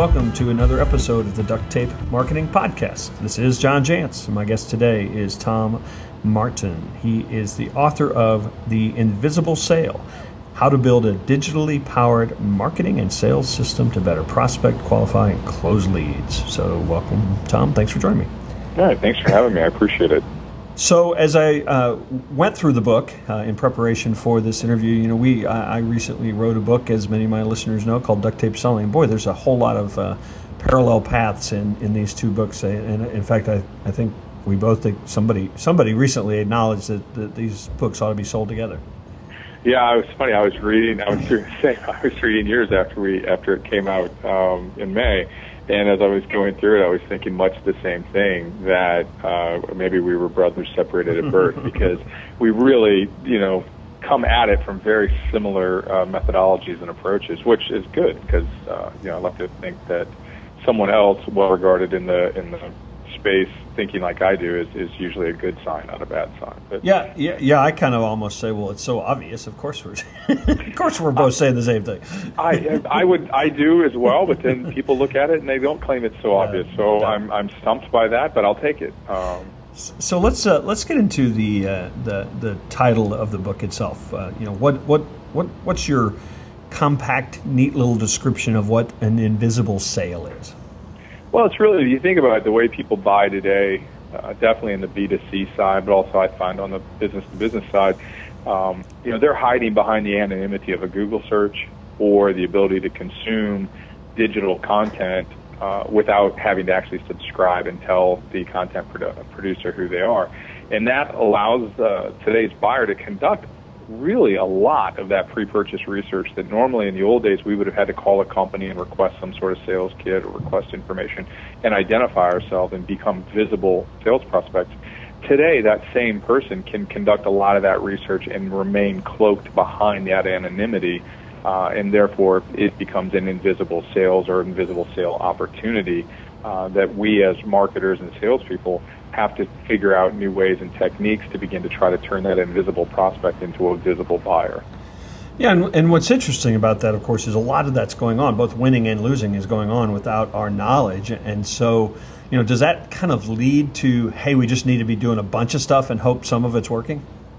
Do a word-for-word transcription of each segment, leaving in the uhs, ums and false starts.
welcome to another episode of the Duct Tape Marketing Podcast. This is John Jantsch, and my guest today is Tom Martin. He is the author of The Invisible Sale, How to Build a Digitally Powered Marketing and Sales System to Better Prospect, Qualify, and Close Leads. So welcome, Tom. Thanks for joining me. All right, thanks for having me. I appreciate it. So as I uh, went through the book uh, in preparation for this interview, you know, we I, I recently wrote a book, as many of my listeners know, called Duct Tape Selling. Boy, there's a whole lot of uh, parallel paths in, in these two books. And in fact, I, I think we both think somebody somebody recently acknowledged that, that these books ought to be sold together. Yeah, it was funny. I was reading. I was saying I was reading yours after we after it came out um, in May. And as I was going through it, I was thinking much the same thing, that uh, maybe we were brothers separated at birth, because we really, you know, come at it from very similar uh, methodologies and approaches, which is good, because, uh, you know, I like to think that someone else well-regarded in the in the space thinking like I do is, is usually a good sign, not a bad sign. But, yeah, yeah, yeah. I kind of almost say, well, it's so obvious. Of course, we're, of course, we're both saying the same thing. I, I would, I do as well. But then people look at it and they don't claim it's so yeah, obvious. So yeah. I'm, I'm stumped by that. But I'll take it. Um, so let's, uh, let's get into the, uh, the, the title of the book itself. Uh, you know, what, what, what, what's your compact, neat little description of what an invisible sale is? Well, it's really, if you think about it, the way people buy today, uh, definitely in the B two C side, but also I find on the business-to-business side, um, you know, they're hiding behind the anonymity of a Google search or the ability to consume digital content uh, without having to actually subscribe and tell the content produ- producer who they are. And that allows uh, today's buyer to conduct really a lot of that pre-purchase research that normally in the old days we would have had to call a company and request some sort of sales kit or request information and identify ourselves and become visible sales prospects. Today, that same person can conduct a lot of that research and remain cloaked behind that anonymity, uh, and therefore it becomes an invisible sales or invisible sale opportunity uh, that we as marketers and salespeople have to figure out new ways and techniques to begin to try to turn that invisible prospect into a visible buyer. Yeah, and, and what's interesting about that, of course, is a lot of that's going on, both winning and losing is going on without our knowledge. And so, you know, does that kind of lead to, hey, we just need to be doing a bunch of stuff and hope some of it's working?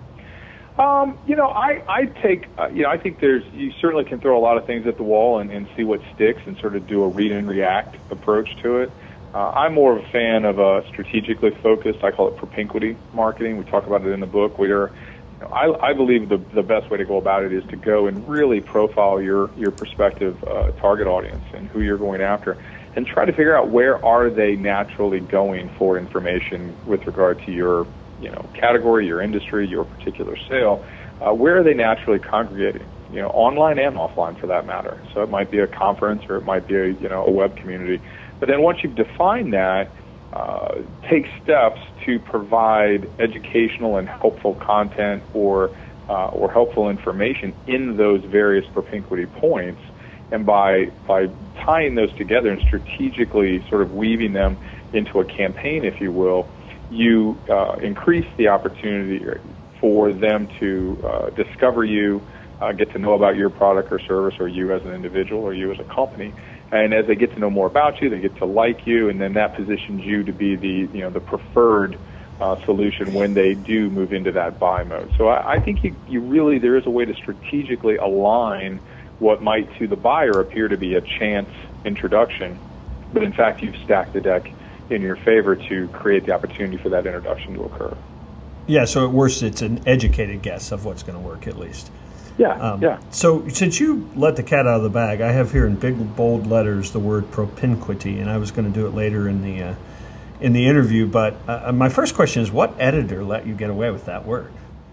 Um, you know, I, I take, uh, you know, I think there's, you certainly can throw a lot of things at the wall and, and see what sticks and sort of do a read and react approach to it. Uh, I'm more of a fan of a strategically focused, I call it propinquity marketing. We talk about it in the book. Where, you know, I, I believe the, the best way to go about it is to go and really profile your, your prospective uh, target audience and who you're going after, and try to figure out where are they naturally going for information with regard to your, you know, category, your industry, your particular sale. Uh, where are they naturally congregating? You know, online and offline for that matter. So it might be a conference or it might be a, you know, a web community. But then once you've defined that, uh, take steps to provide educational and helpful content or uh, or helpful information in those various propinquity points. And by by tying those together and strategically sort of weaving them into a campaign, if you will, you uh, increase the opportunity for them to uh, discover you, uh, get to know about your product or service, or you as an individual, or you as a company. And as they get to know more about you, they get to like you, and then that positions you to be the, you know, the preferred uh, solution when they do move into that buy mode. So I, I think you, you really, there is a way to strategically align what might to the buyer appear to be a chance introduction, but in fact you've stacked the deck in your favor to create the opportunity for that introduction to occur. Yeah, so at worst it's an educated guess of what's going to work at least. Yeah, um, yeah. So since you let the cat out of the bag, I have here in big bold letters the word propinquity, and I was going to do it later in the uh, in the interview. But uh, my first question is, what editor let you get away with that word?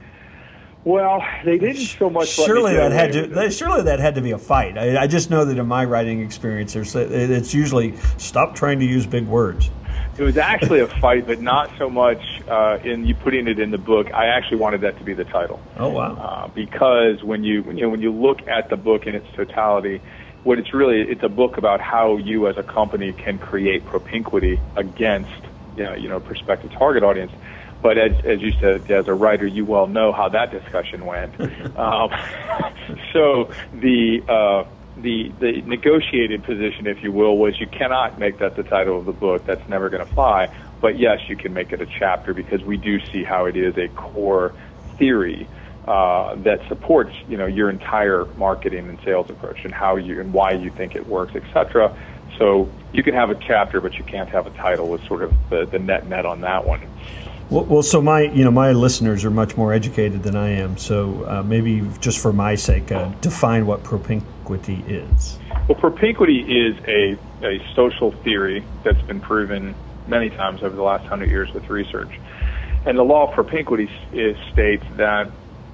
Well, they didn't so much. Surely let me that had to. They, surely that had to be a fight. I, I just know that in my writing experience, there's it's usually stop trying to use big words. It was actually a fight, but not so much uh, in you putting it in the book. I actually wanted that to be the title. Oh wow! Uh, because when you when you know, when you look at the book in its totality, what it's really it's a book about how you as a company can create propinquity against you know, you know prospective target audience. But as as you said, as a writer, you well know how that discussion went. um, so the uh, the the negotiated position, if you will, was you cannot make that the title of the book. That's never going to fly. But yes, you can make it a chapter because we do see how it is a core theory uh, that supports, you know, your entire marketing and sales approach and how you and why you think it works, et cetera. So you can have a chapter, but you can't have a title. Was sort of the, the net net on that one. Well, well, so my you know my listeners are much more educated than I am. So uh, maybe just for my sake, uh, define what propinquity is. Well, propinquity is a a social theory that's been proven many times over the last hundred years with research. And the law of propinquity is, states that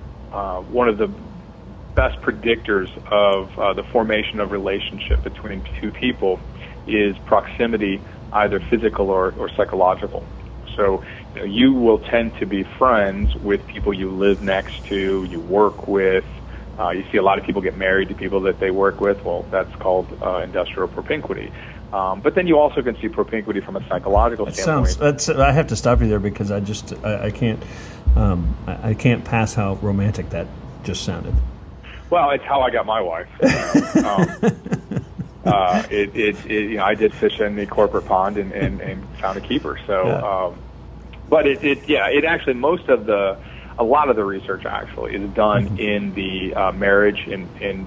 uh, one of the best predictors of uh, the formation of relationship between two people is proximity, either physical or, or psychological. So you know, you will tend to be friends with people you live next to, you work with. Uh, you see a lot of people get married to people that they work with. Well, that's called uh, industrial propinquity. Um, but then you also can see propinquity from a psychological that standpoint. Sounds, that's, I have to stop you there because I just I, I can't um, I, I can't pass how romantic that just sounded. Well, it's how I got my wife. You know? um, uh, it, it, it, you know, I did fish in the corporate pond and, and, and found a keeper. So, yeah. um, but it, it yeah, it actually most of the a lot of the research actually is done mm-hmm. in the uh, marriage and in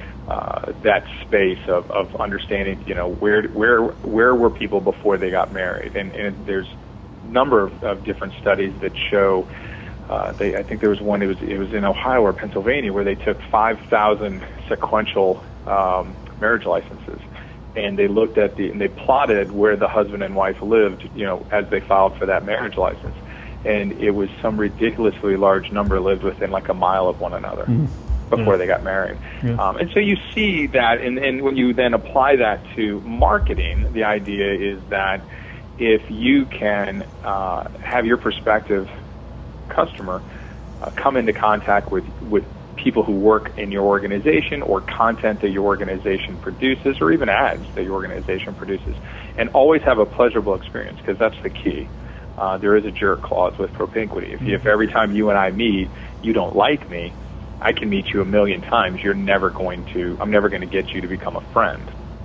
uh, that space of, of understanding, you know, where where where were people before they got married, and, and there's a number of, of different studies that show. Uh, they, I think there was one. It was it was in Ohio or Pennsylvania where they took five thousand sequential um, marriage licenses, and they looked at the and they plotted where the husband and wife lived, you know, as they filed for that marriage license. And it was some ridiculously large number lived within like a mile of one another mm-hmm. before yeah. they got married. Yeah. Um, and so you see that, and, and when you then apply that to marketing, the idea is that if you can uh, have your prospective customer uh, come into contact with, with people who work in your organization or content that your organization produces or even ads that your organization produces, and always have a pleasurable experience, because that's the key. Uh, there is a jerk clause with propinquity. If, if every time you and I meet, you don't like me, I can meet you a million times. You're never going to, I'm never going to get you to become a friend.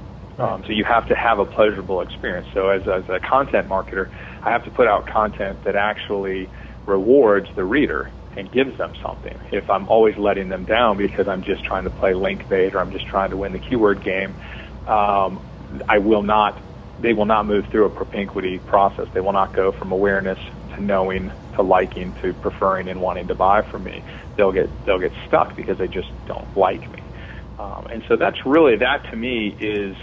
Um, so you have to have a pleasurable experience. So as, as a content marketer, I have to put out content that actually rewards the reader and gives them something. If I'm always letting them down because I'm just trying to play link bait or I'm just trying to win the keyword game, um, I will not they will not move through a propinquity process. They will not go from awareness to knowing to liking to preferring and wanting to buy from me. They'll get they'll get stuck because they just don't like me. Um, and so that's really, that to me is,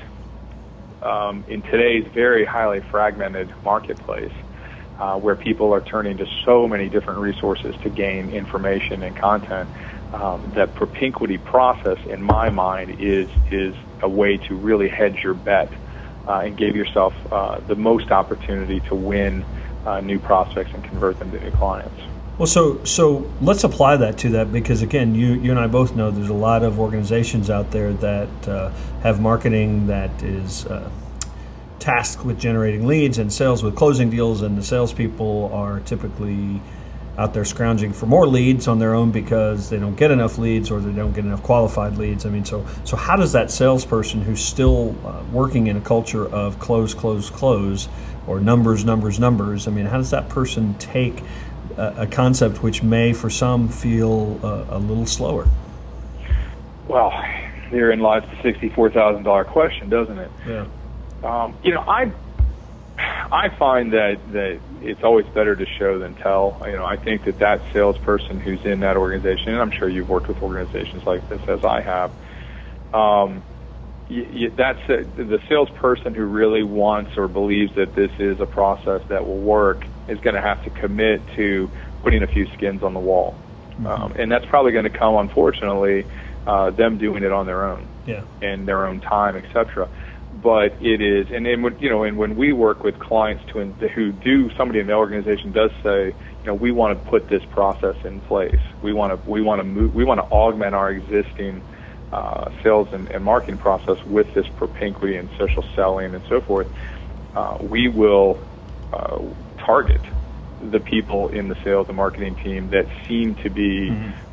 um, in today's very highly fragmented marketplace, uh, where people are turning to so many different resources to gain information and content, um, that propinquity process, in my mind, is is a way to really hedge your bet Uh, and give yourself uh, the most opportunity to win uh, new prospects and convert them to new clients. Well, so so let's apply that to that, because again, you you and I both know there's a lot of organizations out there that uh, have marketing that is uh, tasked with generating leads and sales with closing deals, and the salespeople are typically out there scrounging for more leads on their own because they don't get enough leads or they don't get enough qualified leads. I mean, so so how does that salesperson who's still uh, working in a culture of close, close, close, or numbers, numbers, numbers, I mean, how does that person take a, a concept which may, for some, feel uh, a little slower? Well, therein lies the sixty-four thousand dollars question, doesn't it? Yeah. Um, you know, I I find that, that it's always better to show than tell. You know, I think that that salesperson who's in that organization, and I'm sure you've worked with organizations like this as I have, um, y- y- that's a, the salesperson who really wants or believes that this is a process that will work is going to have to commit to putting a few skins on the wall. Mm-hmm. Um, and that's probably going to come, unfortunately, uh, them doing it on their own, yeah, in their own time, et cetera. But it is, and then when, you know, and when we work with clients to who do, somebody in the organization does say, you know, we want to put this process in place. We want to, we want to move, we want to augment our existing uh, sales and, and marketing process with this propinquity and social selling and so forth. Uh, we will uh, target the people in the sales and marketing team that seem to be mm-hmm.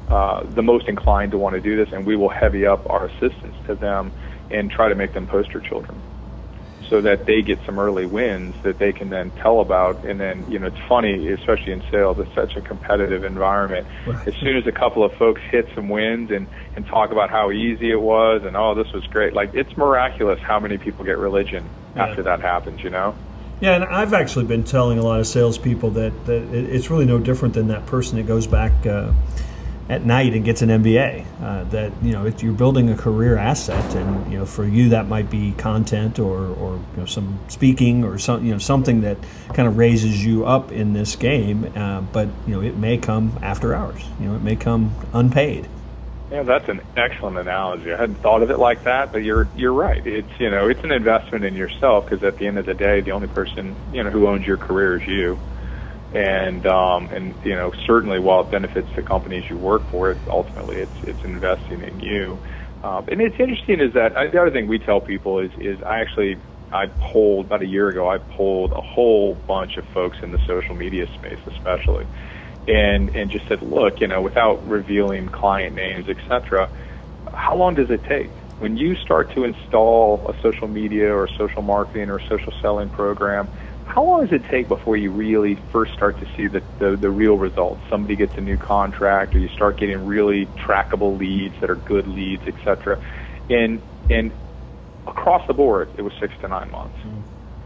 uh, the most inclined to want to do this, and we will heavy up our assistance to them and try to make them poster children, so that they get some early wins that they can then tell about. And then, you know, it's funny, especially in sales, it's such a competitive environment. Right. As soon as a couple of folks hit some wins and, and talk about how easy it was and, oh, this was great, like, it's miraculous how many people get religion yeah. after that happens, you know? Yeah, and I've actually been telling a lot of salespeople that, that it's really no different than that person that goes back uh, at night and gets an M B A. Uh, that, you know, it, you're building a career asset, and, you know, for you that might be content or, or you know, some speaking or some, you know, something that kind of raises you up in this game. Uh, but, you know, it may come after hours. You know, it may come unpaid. Yeah, that's an excellent analogy. I hadn't thought of it like that, but you're you're right. It's, you know, it's an investment in yourself, because at the end of the day, the only person, you know, who owns your career is you. And um, and you know, certainly while it benefits the companies you work for, it's ultimately it's it's investing in you. Uh, and it's interesting is that uh, the other thing we tell people is is I actually I polled about a year ago. I polled a whole bunch of folks in the social media space, especially, and and just said, look, you know, without revealing client names, et cetera, how long does it take when you start to install a social media or social marketing or social selling program? How long does it take before you really first start to see the, the, the real results? Somebody gets a new contract, or you start getting really trackable leads that are good leads, et cetera. And, and across the board, it was six to nine months, mm.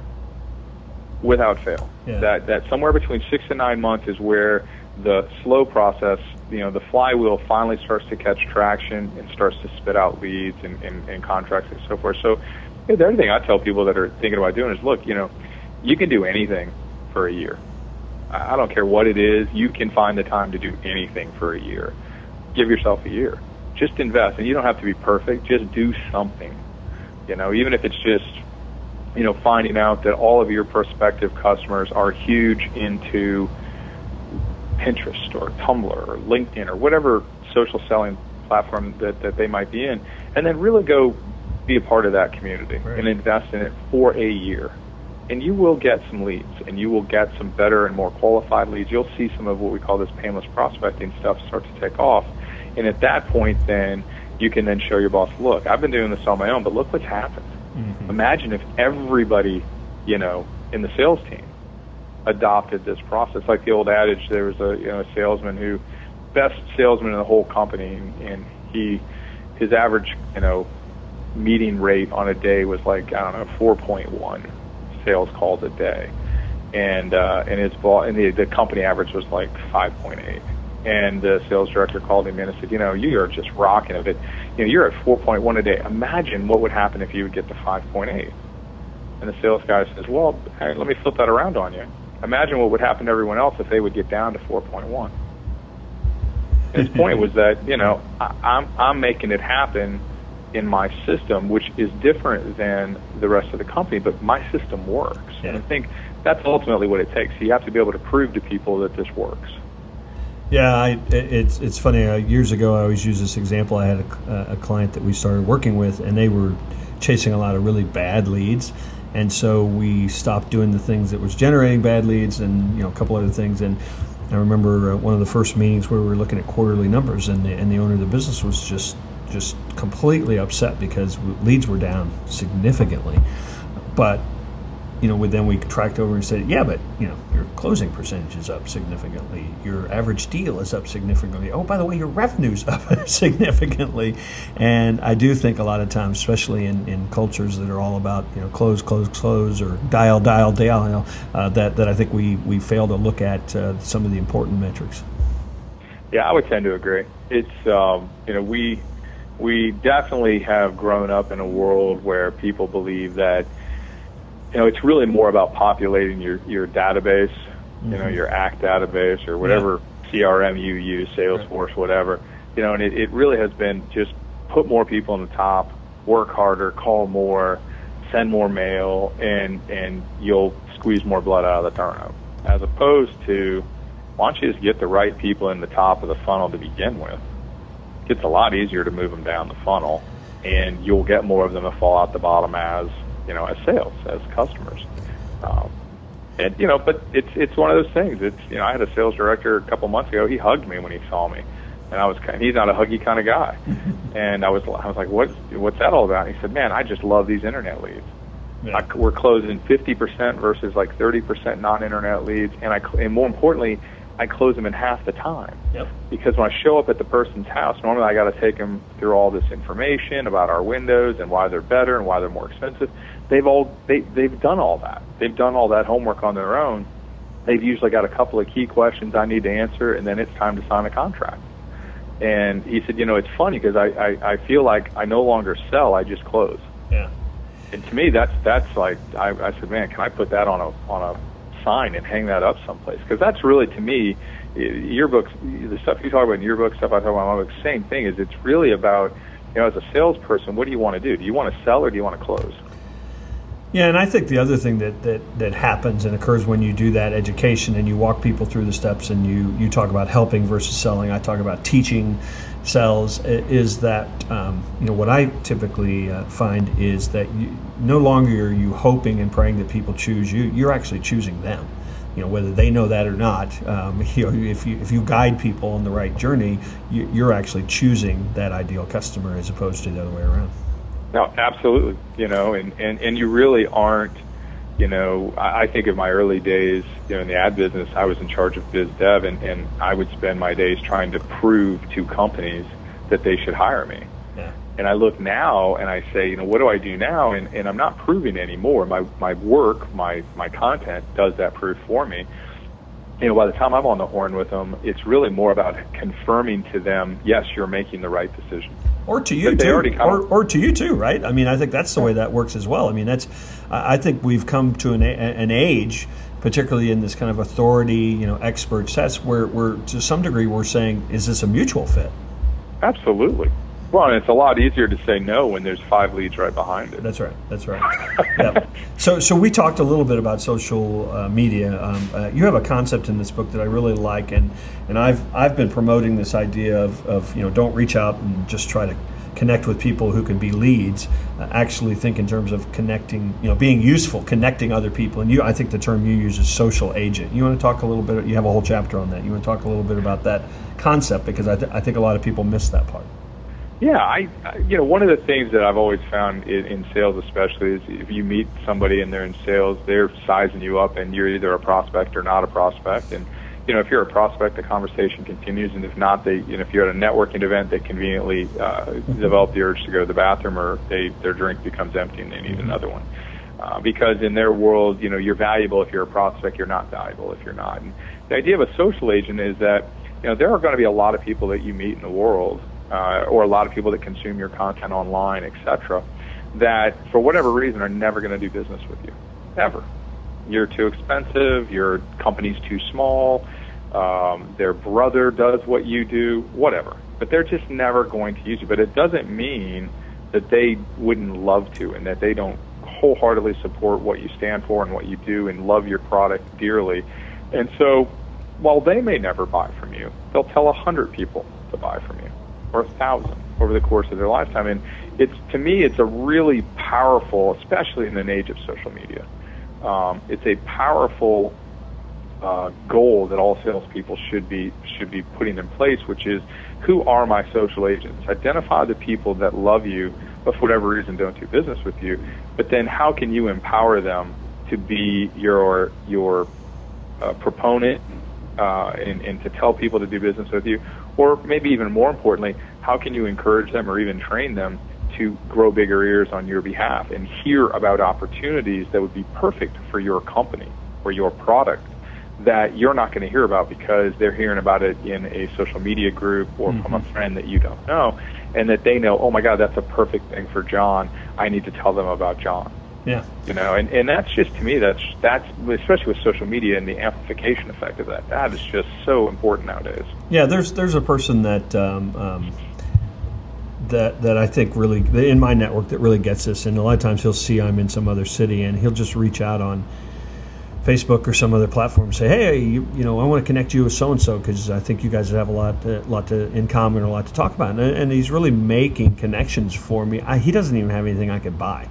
without fail. Yeah. That, that somewhere between six to nine months is where the slow process, you know, the flywheel finally starts to catch traction and starts to spit out leads and, and, and contracts and so forth. So you know, the other thing I tell people that are thinking about doing is, look, you know, you can do anything for a year. I don't care what it is. You can find the time to do anything for a year. Give yourself a year. Just invest. And you don't have to be perfect. Just do something. You know, even if it's just, you know, finding out that all of your prospective customers are huge into Pinterest or Tumblr or LinkedIn or whatever social selling platform that, that they might be in, and then really go be a part of that community right. and invest in it for a year. And you will get some leads, and you will get some better and more qualified leads. You'll see some of what we call this painless prospecting stuff start to take off. And at that point, then, you can then show your boss, look, I've been doing this on my own, but look what's happened. Mm-hmm. Imagine if everybody, you know, in the sales team adopted this process. Like the old adage, there was a, you know, a salesman who, best salesman in the whole company, and he, his average, you know, meeting rate on a day was like, I don't know, four point one. Sales calls a day, and uh, and his ball and the, the company average was like five point eight. And the sales director called him in and said, you know, you are just rocking it. You know, you're at four point one a day. Imagine what would happen if you would get to five point eight. And the sales guy says, well, hey, let me flip that around on you. Imagine what would happen to everyone else if they would get down to four point one. And his point was that, you know, I, I'm I'm making it happen in my system, which is different than the rest of the company, but my system works. Yeah. And I think that's ultimately what it takes. You have to be able to prove to people that this works. Yeah, I, it's it's funny. Uh, years ago, I always use this example. I had a, a client that we started working with, and they were chasing a lot of really bad leads, and so we stopped doing the things that was generating bad leads, and you know, a couple other things. And I remember uh, one of the first meetings where we were looking at quarterly numbers, and the, and the owner of the business was just just completely upset because leads were down significantly. But, you know, then we tracked over and said, yeah, but, you know, your closing percentage is up significantly. Your average deal is up significantly. Oh, by the way, your revenue's up significantly. And I do think a lot of times, especially in, in cultures that are all about, you know, close, close, close, or dial, dial, dial, you know, uh, that, that I think we, we fail to look at uh, some of the important metrics. Yeah, I would tend to agree. It's, um, you know, we... We definitely have grown up in a world where people believe that, you know, it's really more about populating your, your database, mm-hmm. you know, your A C T database or whatever yeah. C R M you use, Salesforce, right. whatever. You know, and it, it really has been just put more people on the top, work harder, call more, send more mail, and, and you'll squeeze more blood out of the turnip. As opposed to, why don't you just get the right people in the top of the funnel to begin with? It's a lot easier to move them down the funnel, and you'll get more of them to fall out the bottom as, you know, as sales, as customers. Um, and, you know, but it's it's one of those things. It's, you know, I had a sales director a couple months ago. He hugged me when he saw me. And I was, kind he's not a huggy kind of guy. And I was, I was like, what, what's that all about? And he said, man, I just love these internet leads. Yeah. I, we're closing fifty percent versus like thirty percent non-internet leads. And I, and more importantly, I close them in half the time. Yep. Because when I show up at the person's house, normally I got to take them through all this information about our windows and why they're better and why they're more expensive. They've all, they, they've done all that. They've done all that homework on their own. They've usually got a couple of key questions I need to answer, and then it's time to sign a contract. And he said, you know, it's funny because I, I, I feel like I no longer sell, I just close. Yeah. And to me, that's that's like, I, I said, man, can I put that on a on a sign and hang that up someplace? Because that's really, to me, your books, the stuff you talk about in your book, stuff I talk about in my book, same thing is it's really about, you know, as a salesperson, what do you want to do? Do you want to sell or do you want to close? Yeah, and I think the other thing that, that, that happens and occurs when you do that education and you walk people through the steps and you, you talk about helping versus selling, I talk about teaching sales, is that, um, you know, what I typically uh, find is that you, no longer are you hoping and praying that people choose you, you're actually choosing them. You know, whether they know that or not, um, you know, if you if you guide people on the right journey, you, you're actually choosing that ideal customer as opposed to the other way around. No, absolutely. You know, and, and, and you really aren't, you know, I, I think of my early days, you know, in the ad business, I was in charge of biz dev, and, and I would spend my days trying to prove to companies that they should hire me. Yeah. And I look now and I say, you know, what do I do now? And, and I'm not proving anymore. My, my work, my, my content does that proof for me. You know, by the time I'm on the horn with them, it's really more about confirming to them, yes, you're making the right decision. Or to you too, or, or to you too, right? I mean, I think that's the way that works as well. I mean, that's, I think we've come to an, an age, particularly in this kind of authority, you know, expert sets, where we're to some degree we're saying, is this a mutual fit? Absolutely. Well, and it's a lot easier to say no when there's five leads right behind it. That's right. That's right. Yeah. So, so we talked a little bit about social uh, media. Um, uh, you have a concept in this book that I really like, and, and I've I've been promoting this idea of, of you know, don't reach out and just try to connect with people who can be leads. Uh, actually, think in terms of connecting, you know, being useful, connecting other people. And you, I think the term you use is social agent. You want to talk a little bit? You have a whole chapter on that. You want to talk a little bit about that concept, because I, th- I think a lot of people miss that part. Yeah, I, I, you know, one of the things that I've always found in, in sales especially is if you meet somebody and they're in sales, they're sizing you up and you're either a prospect or not a prospect. And, you know, if you're a prospect, the conversation continues. And if not, they, you know, if you're at a networking event, they conveniently uh, develop the urge to go to the bathroom, or they, their drink becomes empty and they need another one. Uh, because in their world, you know, you're valuable if you're a prospect, you're not valuable if you're not. And the idea of a social agent is that, you know, there are going to be a lot of people that you meet in the world, Uh, or a lot of people that consume your content online, et cetera, that for whatever reason are never going to do business with you, ever. You're too expensive, your company's too small, um, their brother does what you do, whatever. But they're just never going to use you. But it doesn't mean that they wouldn't love to, and that they don't wholeheartedly support what you stand for and what you do and love your product dearly. And so while they may never buy from you, they'll tell a hundred people to buy from you, or a thousand over the course of their lifetime. And it's, to me, it's a really powerful, especially in an age of social media, um, it's a powerful uh, goal that all salespeople should be should be putting in place, which is, who are my social agents? Identify the people that love you, but for whatever reason don't do business with you. But then how can you empower them to be your your uh, proponent uh, and, and to tell people to do business with you? Or maybe even more importantly, how can you encourage them or even train them to grow bigger ears on your behalf and hear about opportunities that would be perfect for your company or your product that you're not going to hear about because they're hearing about it in a social media group or mm-hmm. from a friend that you don't know, and that they know, oh my God, that's a perfect thing for John. I need to tell them about John. Yeah. You know, and, and that's just, to me, that's, that's, especially with social media and the amplification effect of that, that is just so important nowadays. Yeah, there's there's a person that um, um, that that I think really, in my network, that really gets this, and a lot of times he'll see I'm in some other city, and he'll just reach out on Facebook or some other platform and say, hey, you, you know, I want to connect you with so-and-so because I think you guys have a lot, a lot to, in common, or a lot to talk about. And, and he's really making connections for me. I, he doesn't even have anything I could buy.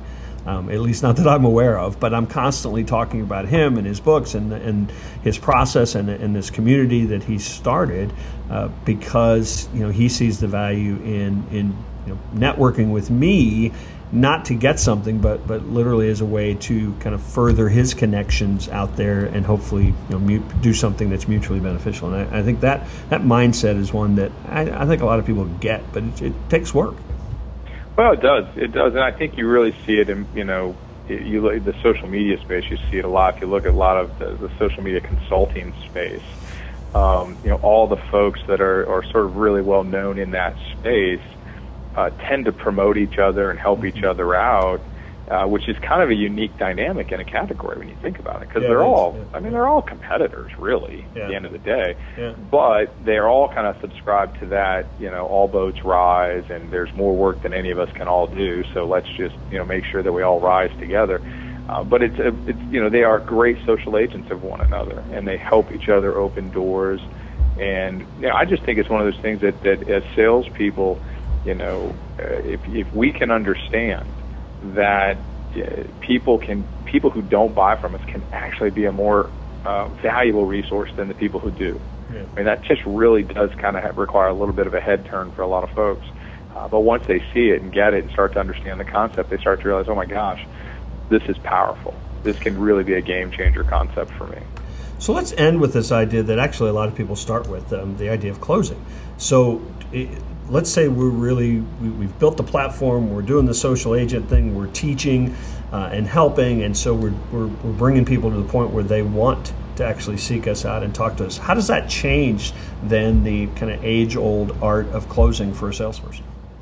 um, at least not that I'm aware of, but I'm constantly talking about him and his books and and his process and, and this community that he started uh, because you know he sees the value in in you know, networking with me, not to get something, but but literally as a way to kind of further his connections out there and hopefully you know mute, do something that's mutually beneficial. And I, I think that that mindset is one that I, I think a lot of people get, but it, it takes work. Well, it does. It does, and I think you really see it in you know you look at the social media space. You see it a lot. If you look at a lot of the, the social media consulting space, um, you know all the folks that are, are sort of really well known in that space. Uh, tend to promote each other and help each other out, uh, which is kind of a unique dynamic in a category when you think about it, because yeah, they're it all, yeah. I mean, they're all competitors, really, yeah. at the end of the day. Yeah. But they're all kind of subscribed to that, you know, all boats rise, and there's more work than any of us can all do, so let's just, you know, make sure that we all rise together. Uh, but it's, a, it's, you know, they are great social agents of one another, and they help each other open doors. And you know, I just think it's one of those things that, that as salespeople, you know, uh, if if we can understand that uh, people can people who don't buy from us can actually be a more uh, valuable resource than the people who do. Yeah. I mean, that just really does kind of require a little bit of a head turn for a lot of folks. Uh, but once they see it and get it and start to understand the concept, they start to realize, oh my gosh, this is powerful. This can really be a game changer concept for me. So let's end with this idea that actually a lot of people start with, um, the idea of closing. So it, let's say we're really, we, we've built the platform, we're doing the social agent thing, we're teaching uh, and helping, and so we're, we're, we're bringing people to the point where they want to actually seek us out and talk to us. How does that change then the kind of age-old art of closing for a salesperson?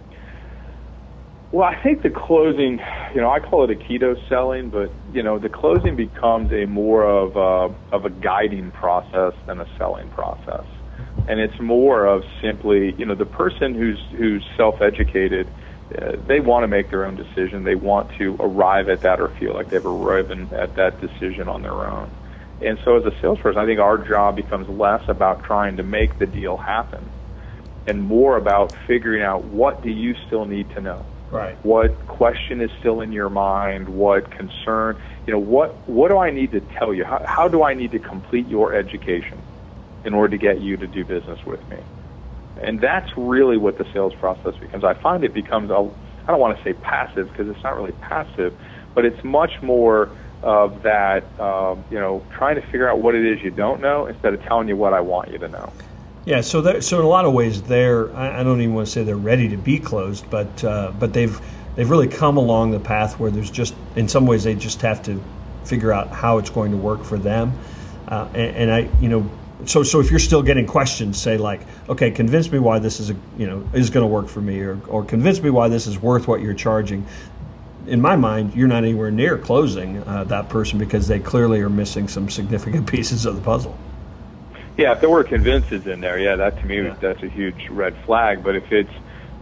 Well, I think the closing, you know, I call it Aikido selling, but, you know, the closing becomes a more of a, of a guiding process than a selling process. And it's more of simply, you know, the person who's who's self-educated, uh, they want to make their own decision. They want to arrive at that or feel like they've arrived at that decision on their own. And so as a salesperson, I think our job becomes less about trying to make the deal happen and more about figuring out what do you still need to know. Right. What question is still in your mind? What concern? You know, what what do I need to tell you? How, how do I need to complete your education in order to get you to do business with me? And that's really what the sales process becomes. I find it becomes, a, I don't want to say passive because it's not really passive, but it's much more of that, um, you know, trying to figure out what it is you don't know instead of telling you what I want you to know. Yeah, so that, so in a lot of ways, they're, I don't even want to say they're ready to be closed, but uh, but they've they've really come along the path where there's just, in some ways, they just have to figure out how it's going to work for them. Uh, and, and I, you know, so so if you're still getting questions, say like, okay, convince me why this is a, you know, is going to work for me, or or convince me why this is worth what you're charging. In my mind, you're not anywhere near closing uh, that person because they clearly are missing some significant pieces of the puzzle. Yeah, if the word convince is in there, yeah, that to me, yeah. that's a huge red flag. But if it's,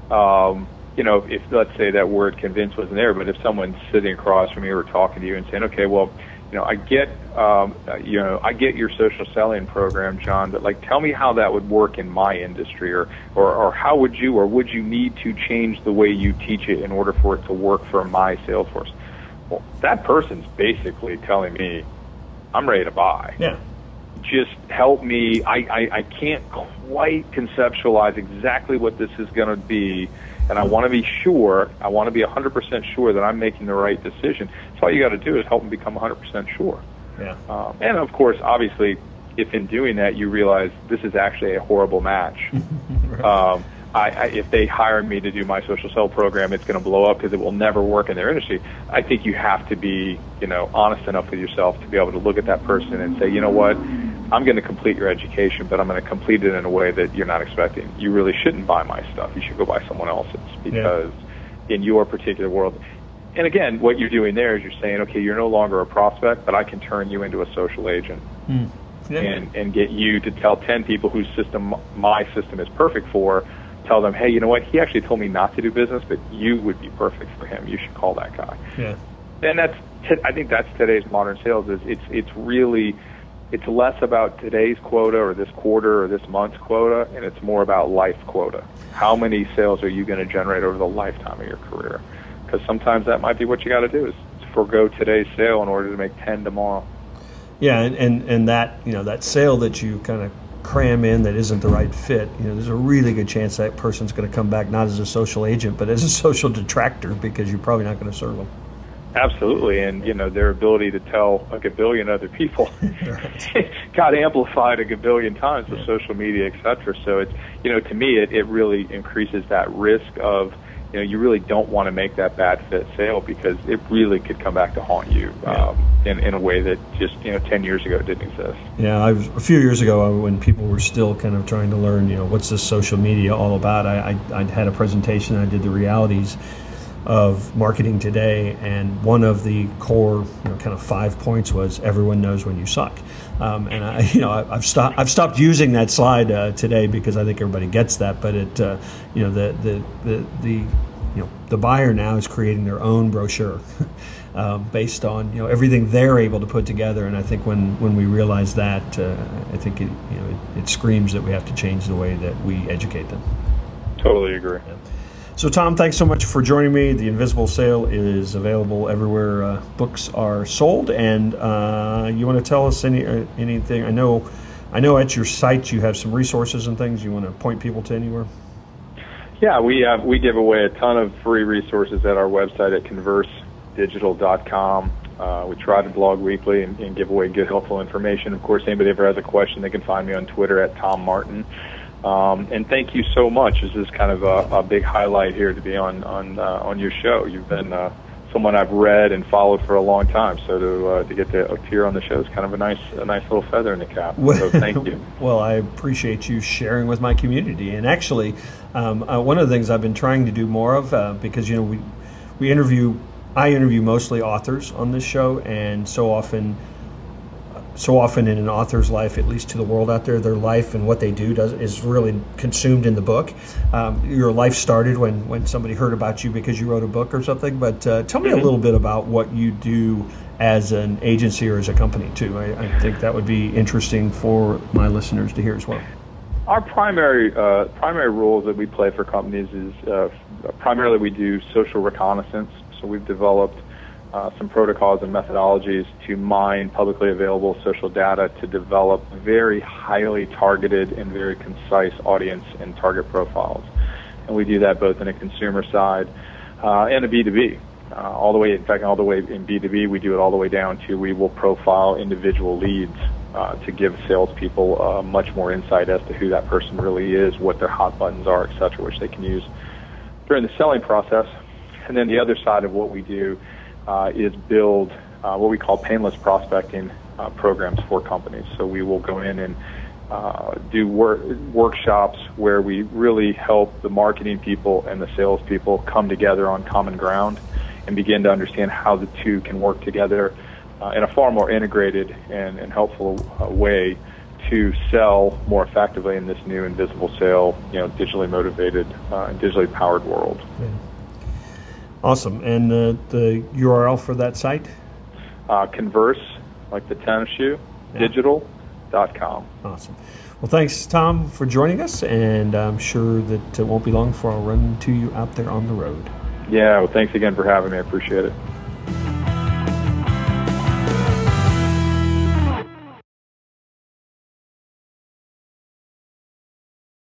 um, you know, if let's say that word convince wasn't there, but if someone's sitting across from you or talking to you and saying, okay, well, you know, I get, um, you know, I get your social selling program, John, but like, tell me how that would work in my industry, or, or, or how would you, or would you need to change the way you teach it in order for it to work for my sales force? Well, that person's basically telling me, I'm ready to buy. Yeah. Just help me. I, I, I can't quite conceptualize exactly what this is going to be, and I want to be sure, I want to be one hundred percent sure that I'm making the right decision. So all you got to do is help them become one hundred percent sure. Yeah. Um, and, of course, obviously, if in doing that you realize this is actually a horrible match, right. um, I, I, if they hire me to do my social sell program, it's going to blow up because it will never work in their industry. I think you have to be, you know, honest enough with yourself to be able to look at that person and say, you know what, I'm going to complete your education, but I'm going to complete it in a way that you're not expecting. You really shouldn't buy my stuff. You should go buy someone else's because yeah. in your particular world. And again, what you're doing there is you're saying, okay, you're no longer a prospect, but I can turn you into a social agent mm. yeah. and, and get you to tell ten people whose system my system is perfect for, tell them, hey, you know what, he actually told me not to do business, but you would be perfect for him. You should call that guy. Yeah. And that's, t- I think that's today's modern sales. Is it's it's really, it's less about today's quota or this quarter or this month's quota, and it's more about life quota. How many sales are you going to generate over the lifetime of your career? Because sometimes that might be what you got to do is forego today's sale in order to make ten tomorrow. Yeah, and, and, and that, you know, that sale that you kind of cram in that isn't the right fit, you know, there's a really good chance that person's going to come back not as a social agent, but as a social detractor, because you're probably not going to serve them. Absolutely, and you know their ability to tell a gabillion other people got amplified a gabillion times with yeah. social media, et cetera. So it's, you know, to me, it, it really increases that risk of, you know, you really don't want to make that bad fit sale, because it really could come back to haunt you yeah. um, in, in a way that just, you know, ten years ago didn't exist. Yeah, I was, a few years ago, when people were still kind of trying to learn, you know, what's this social media all about, I, I, I had a presentation, I did the realities of marketing today, and one of the core, you know, kind of five points was everyone knows when you suck. Um, and I, you know, I, I've stopped. I've stopped using that slide uh, today, because I think everybody gets that. But it, uh, you know, the the the the you know the buyer now is creating their own brochure um, based on, you know, everything they're able to put together. And I think when when we realize that, uh, I think it, you know it, it screams that we have to change the way that we educate them. Totally agree. Yeah. So, Tom, thanks so much for joining me. The Invisible Sale is available everywhere uh, books are sold, and uh, you want to tell us any uh, anything? I know, I know at your site you have some resources and things. You want to point people to anywhere? Yeah, we have, we give away a ton of free resources at our website at converse digital dot com. Uh, we try to blog weekly and, and give away good, helpful information. Of course, anybody ever has a question, they can find me on Twitter at Tom Martin. Um, and thank you so much. This is kind of a, a big highlight here to be on on uh, on your show. You've been uh, someone I've read and followed for a long time, so to uh, to get to appear on the show is kind of a nice a nice little feather in the cap. So thank you. Well, I appreciate you sharing with my community. And actually, um, uh, one of the things I've been trying to do more of, uh, because you know we we interview, I interview mostly authors on this show, and so often. So often in an author's life, at least to the world out there, their life and what they do does is really consumed in the book. Um, your life started when, when somebody heard about you because you wrote a book or something. But uh, tell me a little bit about what you do as an agency or as a company, too. I, I think that would be interesting for my listeners to hear as well. Our primary uh, primary roles that we play for companies is uh, primarily we do social reconnaissance. So we've developed Uh, some protocols and methodologies to mine publicly available social data to develop very highly targeted and very concise audience and target profiles. And we do that both in a consumer side uh, and a B two B. Uh, all the way, in fact, all the way in B two B, we do it all the way down to we will profile individual leads uh, to give salespeople uh, much more insight as to who that person really is, what their hot buttons are, et cetera, which they can use during the selling process. And then the other side of what we do Uh, is build uh, what we call painless prospecting uh, programs for companies. So we will go in and uh, do work, workshops where we really help the marketing people and the sales people come together on common ground and begin to understand how the two can work together uh, in a far more integrated and, and helpful uh, way to sell more effectively in this new invisible sale, you know, digitally motivated uh, and digitally powered world. Yeah. Awesome. And uh, the U R L for that site? Uh, Converse, like the tennis shoe, yeah. digital dot com. Awesome. Well, thanks, Tom, for joining us, and I'm sure that it won't be long before I'll run into you out there on the road. Yeah, well, thanks again for having me. I appreciate it.